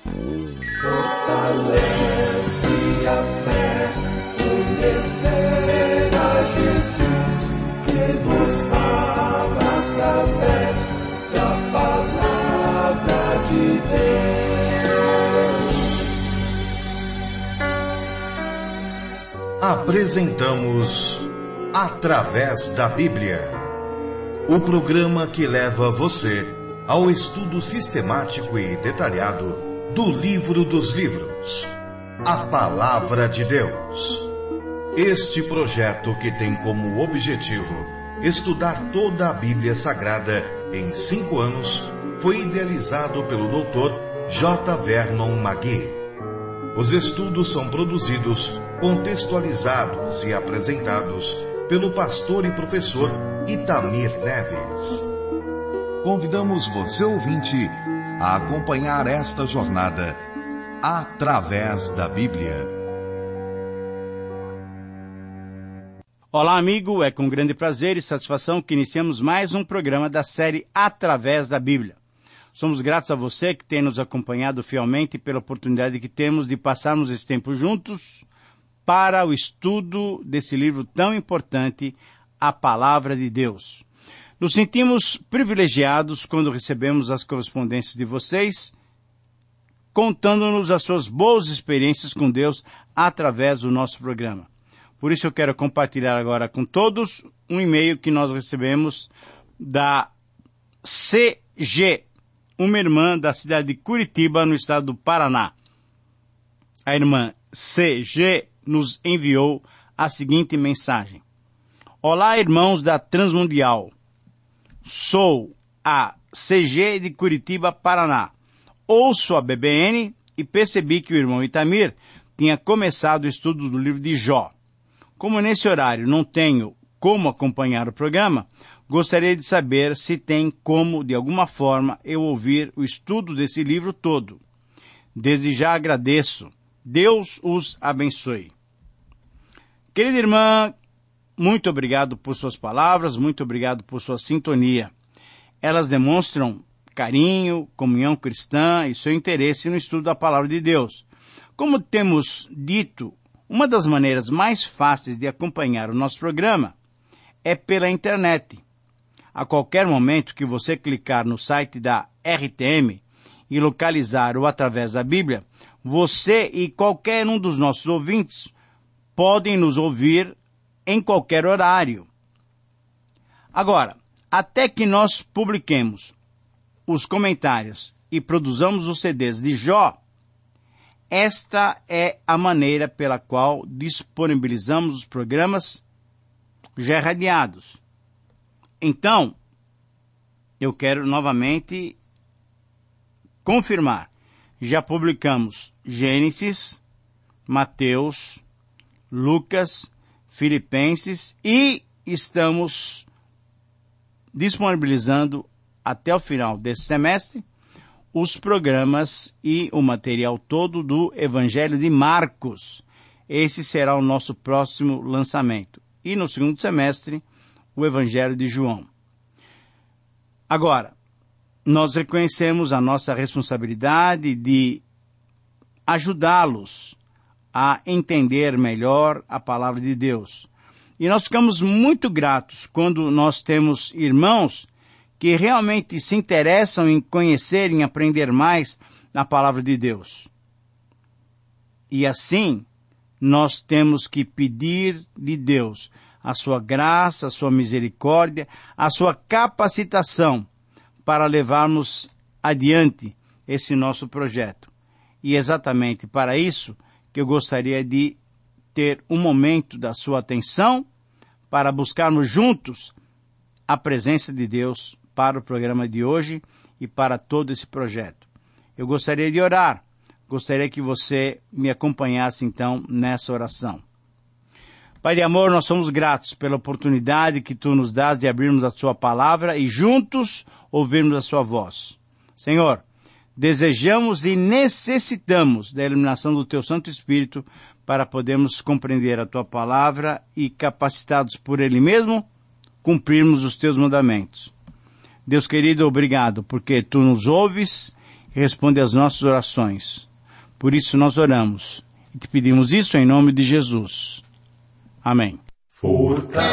Fortalece a fé, conhecer a Jesus, que nos fala através da palavra de Deus. Apresentamos Através da Bíblia, o programa que leva você ao estudo sistemático e detalhado do Livro dos Livros, a Palavra de Deus. Este projeto, que tem como objetivo estudar toda a Bíblia Sagrada em 5 anos, foi idealizado pelo Dr. J. Vernon McGee. Os estudos são produzidos, contextualizados e apresentados pelo pastor e professor Itamir Neves. Convidamos você, ouvinte, a acompanhar esta jornada através da Bíblia. Olá, amigo, é com grande prazer e satisfação que iniciamos mais um programa da série Através da Bíblia. Somos gratos a você que tem nos acompanhado fielmente pela oportunidade que temos de passarmos esse tempo juntos para o estudo desse livro tão importante, a Palavra de Deus. Nos sentimos privilegiados quando recebemos as correspondências de vocês, contando-nos as suas boas experiências com Deus através do nosso programa. Por isso eu quero compartilhar agora com todos um e-mail que nós recebemos da CG, uma irmã da cidade de Curitiba, no estado do Paraná. A irmã CG nos enviou a seguinte mensagem: Olá, irmãos da Transmundial. Sou a CG de Curitiba, Paraná. Ouço a BBN e percebi que o irmão Itamir tinha começado o estudo do livro de Jó. Como nesse horário não tenho como acompanhar o programa, gostaria de saber se tem como, de alguma forma, eu ouvir o estudo desse livro todo. Desde já agradeço. Deus os abençoe. Querida irmã, muito obrigado por suas palavras, muito obrigado por sua sintonia. Elas demonstram carinho, comunhão cristã e seu interesse no estudo da Palavra de Deus. Como temos dito, uma das maneiras mais fáceis de acompanhar o nosso programa é pela internet. A qualquer momento que você clicar no site da RTM e localizar o Através da Bíblia, você e qualquer um dos nossos ouvintes podem nos ouvir em qualquer horário. Agora, até que nós publiquemos os comentários e produzamos os CDs de Jó, esta é a maneira pela qual disponibilizamos os programas já irradiados. Então, eu quero novamente confirmar. Já publicamos Gênesis, Mateus, Lucas, Filipenses e estamos disponibilizando até o final desse semestre os programas e o material todo do Evangelho de Marcos. Esse será o nosso próximo lançamento. E no segundo semestre, o Evangelho de João. Agora, nós reconhecemos a nossa responsabilidade de ajudá-los a entender melhor a Palavra de Deus. E nós ficamos muito gratos quando nós temos irmãos que realmente se interessam em conhecer, em aprender mais na Palavra de Deus. E assim, nós temos que pedir de Deus a sua graça, a sua misericórdia, a sua capacitação para levarmos adiante esse nosso projeto. E exatamente para isso que eu gostaria de ter um momento da sua atenção para buscarmos juntos a presença de Deus para o programa de hoje e para todo esse projeto. Eu gostaria de orar, gostaria que você me acompanhasse então nessa oração. Pai de amor, nós somos gratos pela oportunidade que Tu nos dás de abrirmos a Sua palavra e juntos ouvirmos a Sua voz. Senhor, desejamos e necessitamos da iluminação do Teu Santo Espírito para podermos compreender a Tua palavra e, capacitados por Ele mesmo, cumprirmos os Teus mandamentos. Deus querido, obrigado, porque Tu nos ouves e responde às nossas orações. Por isso nós oramos e te pedimos isso em nome de Jesus. Amém. Fortalece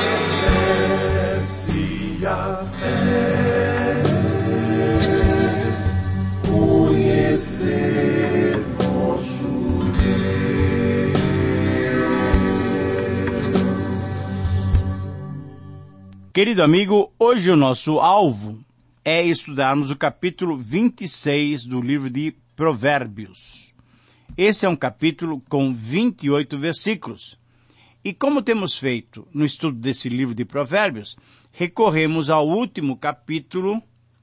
a fé, conhecer nosso Deus. Querido amigo, hoje o nosso alvo é estudarmos o capítulo 26 do livro de Provérbios. Esse é um capítulo com 28 versículos. E como temos feito no estudo desse livro de Provérbios, recorremos ao último capítulo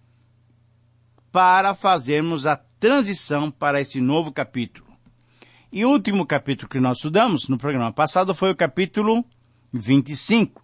para fazermos a transição para esse novo capítulo. E o último capítulo que nós estudamos no programa passado foi o capítulo 25.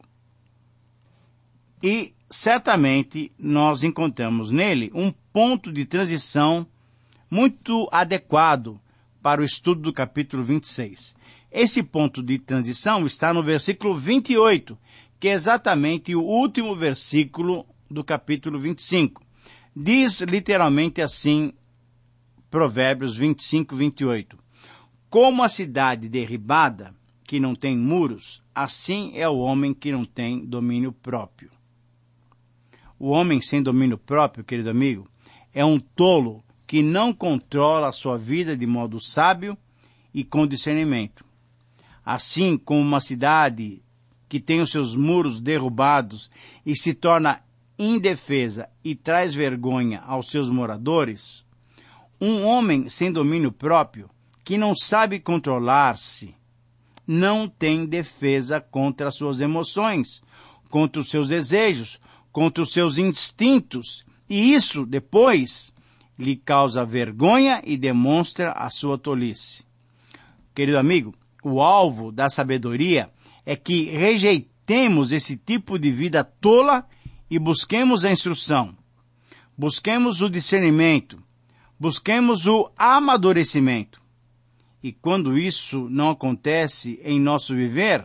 E certamente nós encontramos nele um ponto de transição muito adequado para o estudo do capítulo 26. Esse ponto de transição está no versículo 28, que é exatamente o último versículo do capítulo 25. Diz literalmente assim, Provérbios 25, 28. Como a cidade derribada, que não tem muros, assim é o homem que não tem domínio próprio. O homem sem domínio próprio, querido amigo, é um tolo que não controla a sua vida de modo sábio e com discernimento. Assim como uma cidade que tem os seus muros derrubados e se torna indefesa e traz vergonha aos seus moradores, um homem sem domínio próprio, que não sabe controlar-se, não tem defesa contra as suas emoções, contra os seus desejos, contra os seus instintos, e isso, depois, lhe causa vergonha e demonstra a sua tolice. Querido amigo, o alvo da sabedoria é que rejeitemos esse tipo de vida tola e busquemos a instrução, busquemos o discernimento, busquemos o amadurecimento. E quando isso não acontece em nosso viver,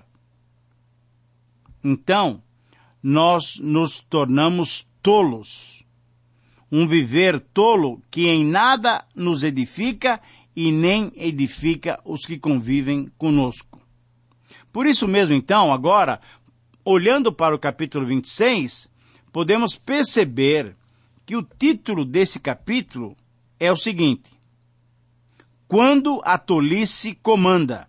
então nós nos tornamos tolos. Um viver tolo que em nada nos edifica e nem edifica os que convivem conosco. Por isso mesmo, então, agora, olhando para o capítulo 26, podemos perceber que o título desse capítulo é o seguinte: Quando a tolice comanda.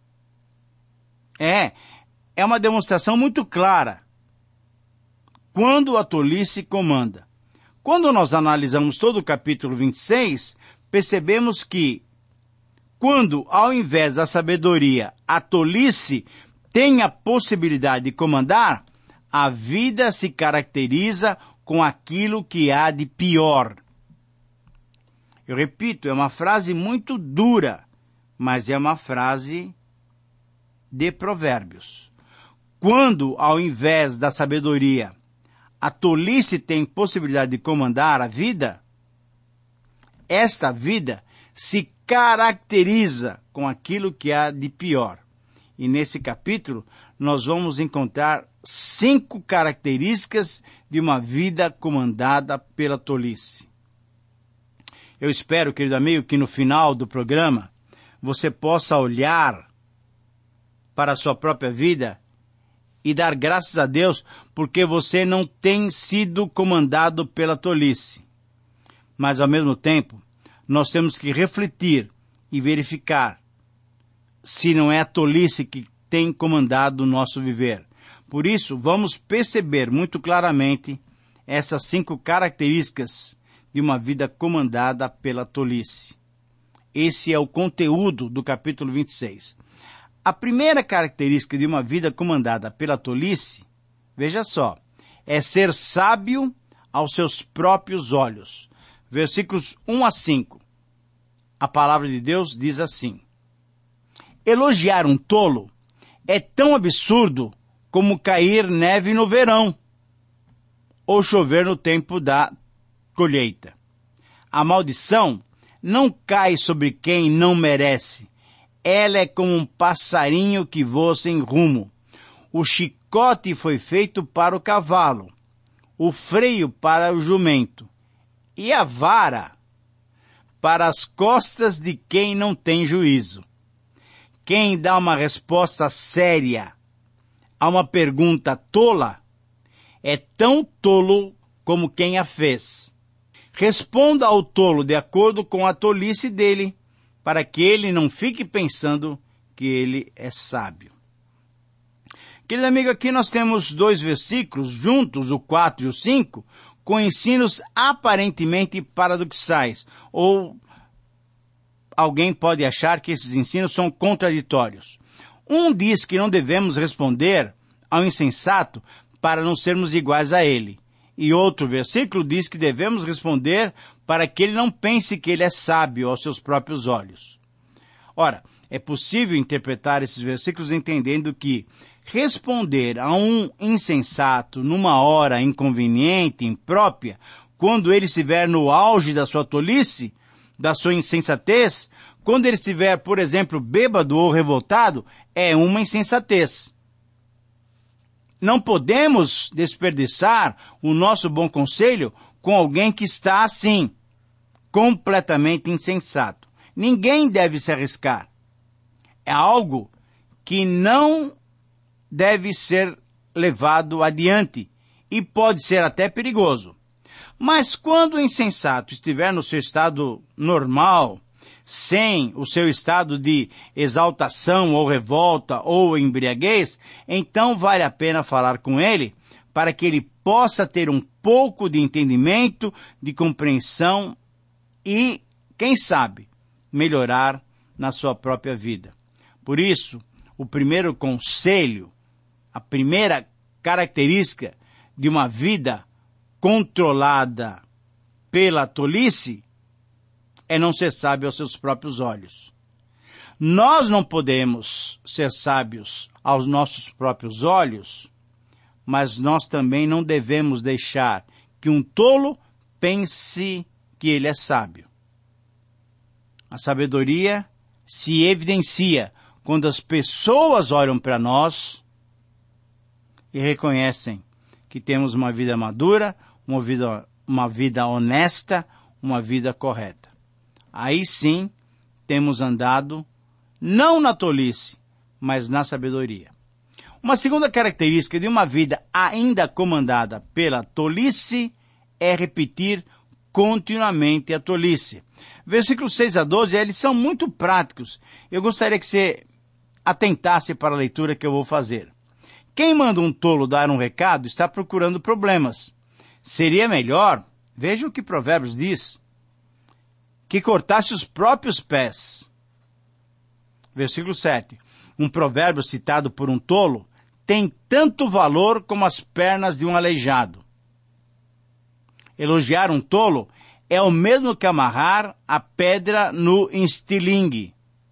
É uma demonstração muito clara. Quando a tolice comanda. Quando nós analisamos todo o capítulo 26, percebemos que, quando, ao invés da sabedoria, a tolice tem a possibilidade de comandar, a vida se caracteriza com aquilo que há de pior. Eu repito, é uma frase muito dura, mas é uma frase de Provérbios. Quando, ao invés da sabedoria, a tolice tem possibilidade de comandar a vida, esta vida se caracteriza com aquilo que há de pior. E nesse capítulo, nós vamos encontrar 5 características de uma vida comandada pela tolice. Eu espero, querido amigo, que no final do programa você possa olhar para a sua própria vida e dar graças a Deus porque você não tem sido comandado pela tolice. Mas, ao mesmo tempo, nós temos que refletir e verificar se não é a tolice que tem comandado o nosso viver. Por isso, vamos perceber muito claramente essas 5 características de uma vida comandada pela tolice. Esse é o conteúdo do capítulo 26. A primeira característica de uma vida comandada pela tolice, veja só, é ser sábio aos seus próprios olhos. Versículos 1 a 5. A palavra de Deus diz assim: Elogiar um tolo é tão absurdo como cair neve no verão ou chover no tempo da colheita. A maldição não cai sobre quem não merece. Ela é como um passarinho que voa sem rumo. O chicote foi feito para o cavalo, o freio para o jumento, e a vara para as costas de quem não tem juízo. Quem dá uma resposta séria a uma pergunta tola é tão tolo como quem a fez. Responda ao tolo de acordo com a tolice dele, para que ele não fique pensando que ele é sábio. Querido amigo, aqui nós temos 2 versículos juntos, o 4 e o 5, com ensinos aparentemente paradoxais, ou alguém pode achar que esses ensinos são contraditórios. Um diz que não devemos responder ao insensato para não sermos iguais a ele. E outro versículo diz que devemos responder para que ele não pense que ele é sábio aos seus próprios olhos. Ora, é possível interpretar esses versículos entendendo que responder a um insensato numa hora inconveniente, imprópria, quando ele estiver no auge da sua tolice, da sua insensatez, quando ele estiver, por exemplo, bêbado ou revoltado, é uma insensatez. Não podemos desperdiçar o nosso bom conselho com alguém que está assim, completamente insensato. Ninguém deve se arriscar. É algo que não deve ser levado adiante e pode ser até perigoso. Mas quando o insensato estiver no seu estado normal, sem o seu estado de exaltação ou revolta ou embriaguez, então vale a pena falar com ele para que ele possa ter um pouco de entendimento, de compreensão e, quem sabe, melhorar na sua própria vida. Por isso, o primeiro conselho, a primeira característica de uma vida controlada pela tolice é não ser sábio aos seus próprios olhos. Nós não podemos ser sábios aos nossos próprios olhos, mas nós também não devemos deixar que um tolo pense que ele é sábio. A sabedoria se evidencia quando as pessoas olham para nós e reconhecem que temos uma vida madura, uma vida honesta, uma vida correta. Aí sim, temos andado não na tolice, mas na sabedoria. Uma segunda característica de uma vida ainda comandada pela tolice é repetir continuamente a tolice. Versículos 6 a 12, eles são muito práticos. Eu gostaria que você atentasse para a leitura que eu vou fazer. Quem manda um tolo dar um recado está procurando problemas. Seria melhor, veja o que Provérbios diz, que cortasse os próprios pés. Versículo 7. Um provérbio citado por um tolo tem tanto valor como as pernas de um aleijado. Elogiar um tolo é o mesmo que amarrar a pedra no estilingue.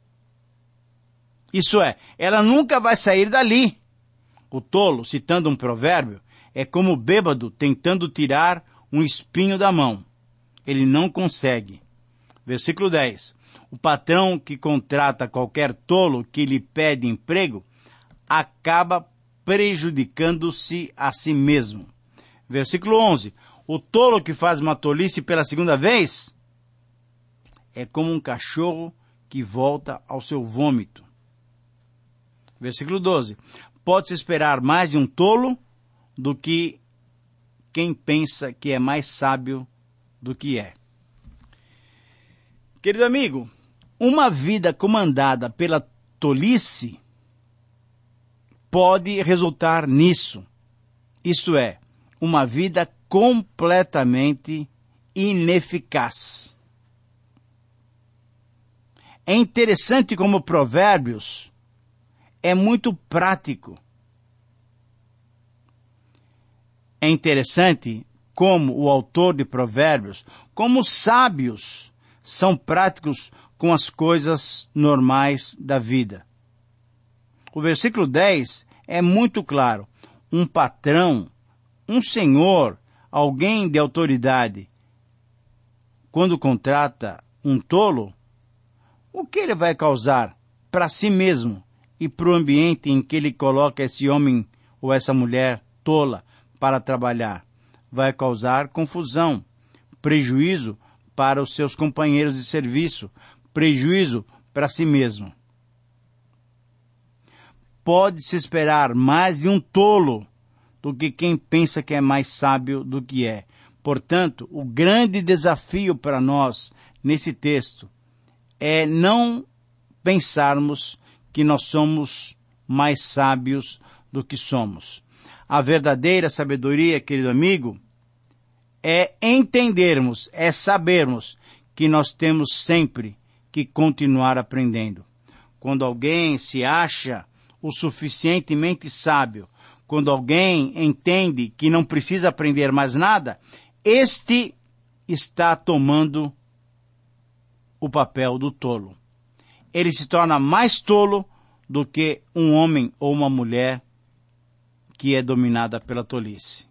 Isso é, ela nunca vai sair dali. O tolo, citando um provérbio, é como o bêbado tentando tirar um espinho da mão. Ele não consegue. Versículo 10. O patrão que contrata qualquer tolo que lhe pede emprego acaba prejudicando-se a si mesmo. Versículo 11. O tolo que faz uma tolice pela segunda vez é como um cachorro que volta ao seu vômito. Versículo 12. Pode-se esperar mais de um tolo do que quem pensa que é mais sábio do que é. Querido amigo, uma vida comandada pela tolice pode resultar nisso. Isto é, uma vida completamente ineficaz. É interessante como Provérbios é muito prático. É interessante como o autor de Provérbios, como os sábios, são práticos com as coisas normais da vida. O versículo 10 é muito claro. Um patrão, um senhor, alguém de autoridade, quando contrata um tolo, o que ele vai causar para si mesmo e para o ambiente em que ele coloca esse homem ou essa mulher tola para trabalhar? Vai causar confusão, prejuízo para os seus companheiros de serviço, prejuízo para si mesmo. Pode-se esperar mais de um tolo do que quem pensa que é mais sábio do que é. Portanto, o grande desafio para nós nesse texto é não pensarmos que nós somos mais sábios do que somos. A verdadeira sabedoria, querido amigo, é entendermos, é sabermos que nós temos sempre que continuar aprendendo. Quando alguém se acha o suficientemente sábio, quando alguém entende que não precisa aprender mais nada, este está tomando o papel do tolo. Ele se torna mais tolo do que um homem ou uma mulher que é dominada pela tolice.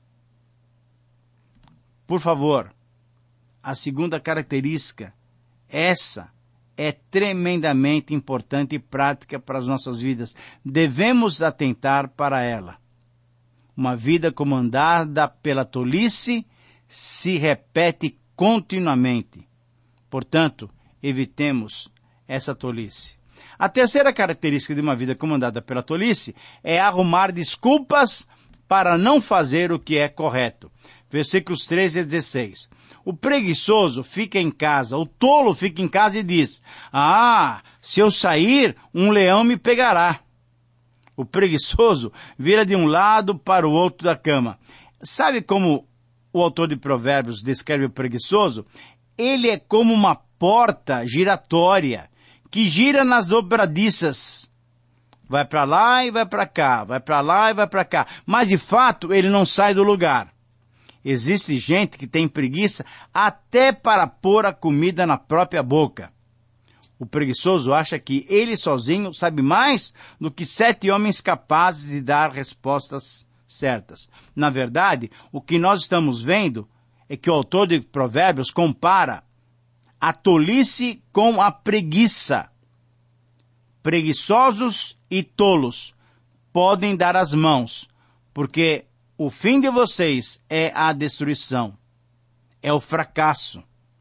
Por favor, a segunda característica, essa é tremendamente importante e prática para as nossas vidas. Devemos atentar para ela. Uma vida comandada pela tolice se repete continuamente. Portanto, evitemos essa tolice. A terceira característica de uma vida comandada pela tolice é arrumar desculpas para não fazer o que é correto. Versículos 13 a 16. O preguiçoso fica em casa, o tolo fica em casa e diz: se eu sair, um leão me pegará. O preguiçoso vira de um lado para o outro da cama. Sabe como o autor de Provérbios descreve o preguiçoso? Ele é como uma porta giratória que gira nas dobradiças. Vai para lá e vai para cá, vai para lá e vai para cá. Mas, de fato, ele não sai do lugar. Existe gente que tem preguiça até para pôr a comida na própria boca. O preguiçoso acha que ele sozinho sabe mais do que 7 homens capazes de dar respostas certas. Na verdade, o que nós estamos vendo é que o autor de Provérbios compara a tolice com a preguiça. Preguiçosos e tolos podem dar as mãos, porque o fim de vocês é a destruição, é o fracasso.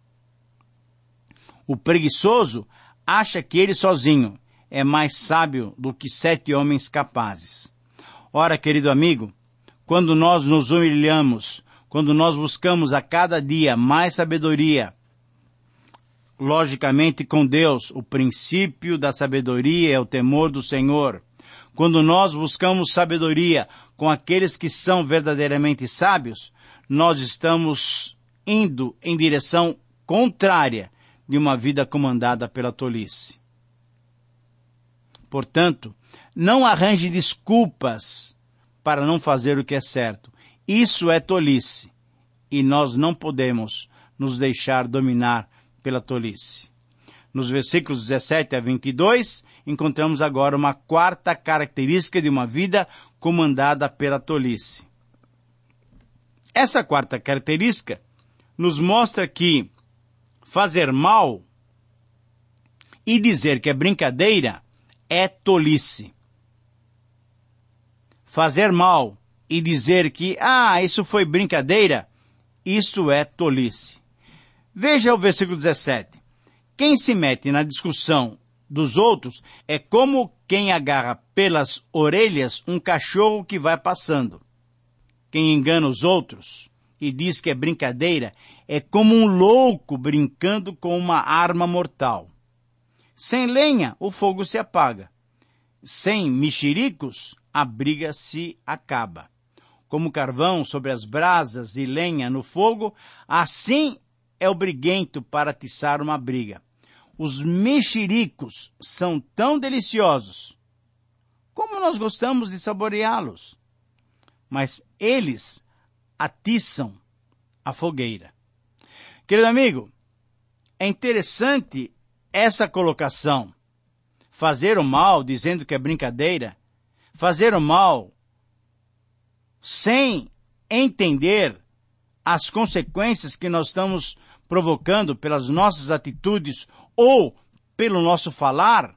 O preguiçoso acha que ele sozinho é mais sábio do que 7 homens capazes. Ora, querido amigo, quando nós nos humilhamos, quando nós buscamos a cada dia mais sabedoria, logicamente com Deus, o princípio da sabedoria é o temor do Senhor. Quando nós buscamos sabedoria com aqueles que são verdadeiramente sábios, nós estamos indo em direção contrária de uma vida comandada pela tolice. Portanto, não arranje desculpas para não fazer o que é certo. Isso é tolice, e nós não podemos nos deixar dominar pela tolice. Nos versículos 17 a 22, encontramos agora uma quarta característica de uma vida comandada pela tolice. Essa quarta característica nos mostra que fazer mal e dizer que é brincadeira é tolice. Fazer mal e dizer que, isso foi brincadeira, isso é tolice. Veja o versículo 17. Quem se mete na discussão dos outros é como quem agarra pelas orelhas um cachorro que vai passando. Quem engana os outros e diz que é brincadeira é como um louco brincando com uma arma mortal. Sem lenha, o fogo se apaga. Sem mexericos, a briga se acaba. Como carvão sobre as brasas e lenha no fogo, assim é o briguento para atiçar uma briga. Os mexericos são tão deliciosos, como nós gostamos de saboreá-los, mas eles atiçam a fogueira. Querido amigo, é interessante essa colocação. Fazer o mal dizendo que é brincadeira, fazer o mal sem entender as consequências que nós estamos provocando pelas nossas atitudes ou pelo nosso falar,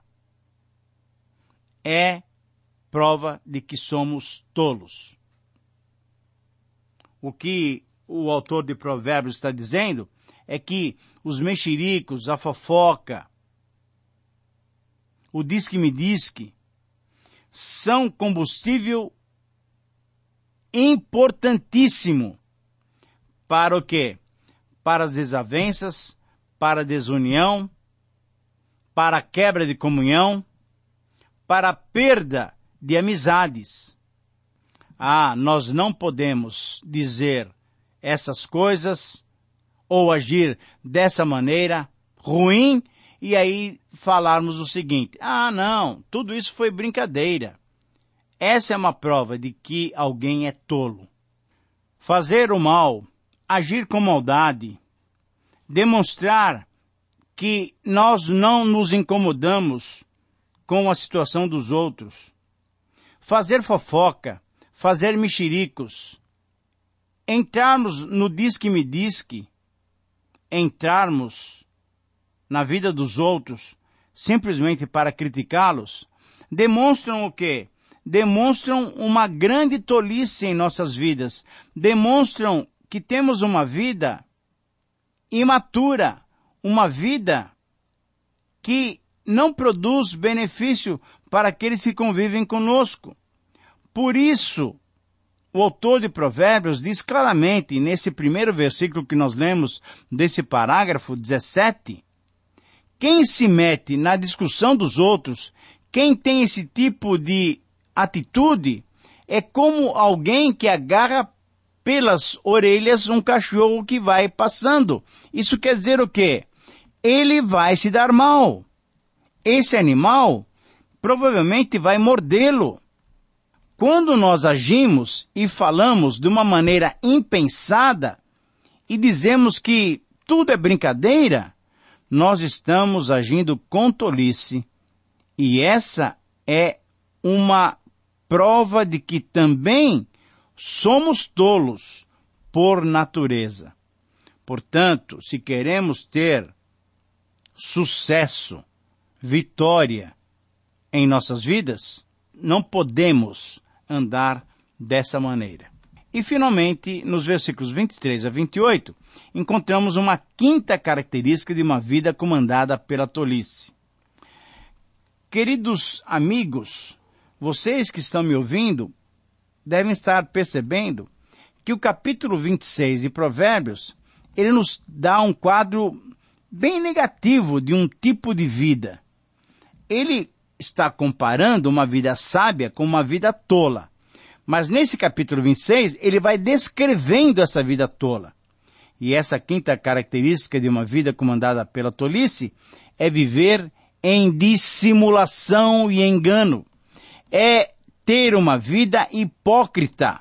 é prova de que somos tolos. O que o autor de Provérbios está dizendo é que os mexericos, a fofoca, o disque-me-disque, são combustível importantíssimo para o quê? Para as desavenças, para a desunião, para a quebra de comunhão, para a perda de amizades. Nós não podemos dizer essas coisas ou agir dessa maneira ruim e aí falarmos o seguinte: não, tudo isso foi brincadeira. Essa é uma prova de que alguém é tolo. Fazer o mal, agir com maldade, demonstrar que nós não nos incomodamos com a situação dos outros, fazer fofoca, fazer mexericos, entrarmos no disque-me-disque, entrarmos na vida dos outros simplesmente para criticá-los, demonstram o quê? Demonstram uma grande tolice em nossas vidas, demonstram que temos uma vida imatura, uma vida que não produz benefício para aqueles que convivem conosco. Por isso, o autor de Provérbios diz claramente, nesse primeiro versículo que nós lemos desse parágrafo 17, quem se mete na discussão dos outros, quem tem esse tipo de atitude, é como alguém que agarra pelas orelhas um cachorro que vai passando. Isso quer dizer o quê? Ele vai se dar mal. Esse animal provavelmente vai mordê-lo. Quando nós agimos e falamos de uma maneira impensada e dizemos que tudo é brincadeira, nós estamos agindo com tolice. E essa é uma prova de que também somos tolos por natureza. Portanto, se queremos ter sucesso, vitória em nossas vidas, não podemos andar dessa maneira. E finalmente, nos versículos 23 a 28, encontramos uma quinta característica de uma vida comandada pela tolice. Queridos amigos, vocês que estão me ouvindo devem estar percebendo que o capítulo 26 de Provérbios, ele nos dá um quadro bem negativo de um tipo de vida. Ele está comparando uma vida sábia com uma vida tola. Mas nesse capítulo 26, ele vai descrevendo essa vida tola. E essa quinta característica de uma vida comandada pela tolice é viver em dissimulação e engano. É ter uma vida hipócrita.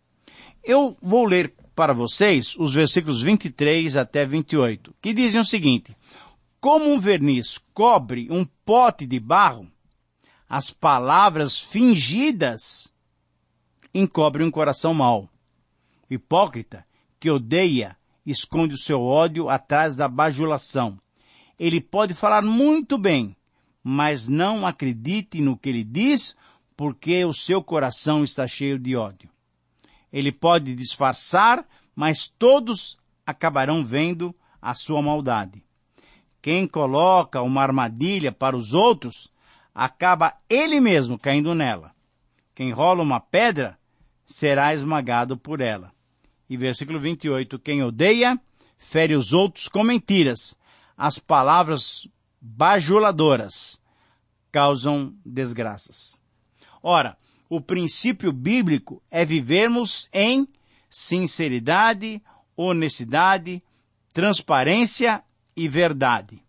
Eu vou ler para vocês os versículos 23 até 28, que dizem o seguinte: como um verniz cobre um pote de barro, as palavras fingidas encobrem um coração mau. O hipócrita que odeia esconde o seu ódio atrás da bajulação. Ele pode falar muito bem, mas não acredite no que ele diz, porque o seu coração está cheio de ódio. Ele pode disfarçar, mas todos acabarão vendo a sua maldade. Quem coloca uma armadilha para os outros, acaba ele mesmo caindo nela. Quem rola uma pedra, será esmagado por ela. E versículo 28, quem odeia, fere os outros com mentiras. As palavras bajuladoras causam desgraças. Ora, o princípio bíblico é vivermos em sinceridade, honestidade, transparência e verdade.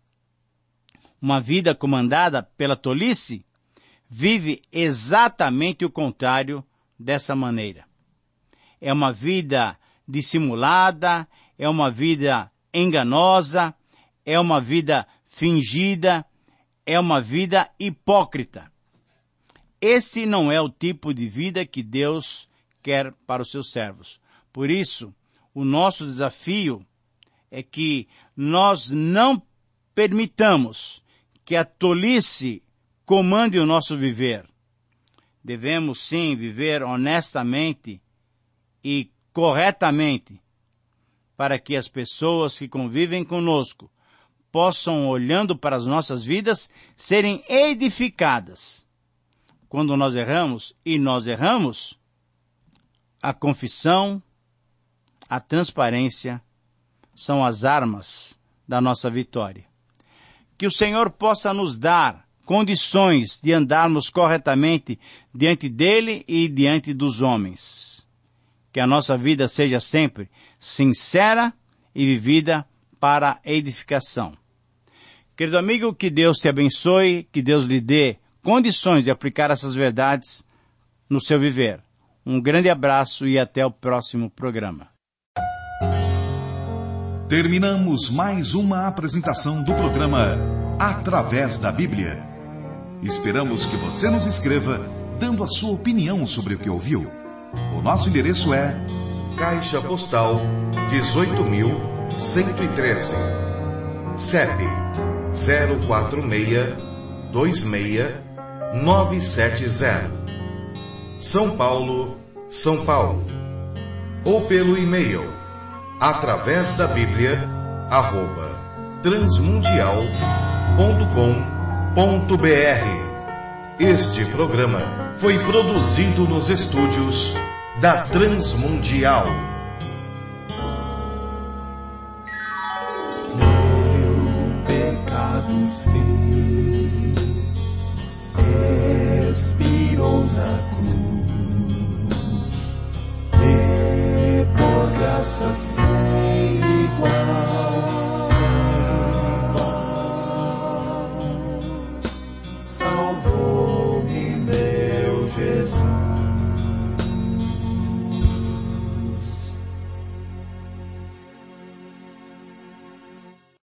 Uma vida comandada pela tolice vive exatamente o contrário dessa maneira. É uma vida dissimulada, é uma vida enganosa, é uma vida fingida, é uma vida hipócrita. Esse não é o tipo de vida que Deus quer para os seus servos. Por isso, o nosso desafio é que nós não permitamos que a tolice comande o nosso viver. Devemos sim viver honestamente e corretamente, para que as pessoas que convivem conosco possam, olhando para as nossas vidas, serem edificadas. Quando nós erramos, e nós erramos, a confissão, a transparência são as armas da nossa vitória. Que o Senhor possa nos dar condições de andarmos corretamente diante dele e diante dos homens. Que a nossa vida seja sempre sincera e vivida para edificação. Querido amigo, que Deus te abençoe, que Deus lhe dê condições de aplicar essas verdades no seu viver. Um grande abraço e até o próximo programa. Terminamos mais uma apresentação do programa Através da Bíblia. Esperamos que você nos escreva dando a sua opinião sobre o que ouviu. O nosso endereço é Caixa Postal 18.113, CEP 04626-970, São Paulo, São Paulo. Ou pelo e-mail atravesdabiblia@transmundial.com.br. Este programa foi produzido nos estúdios da Transmundial. Sim, expirou na cruz, e por graça sem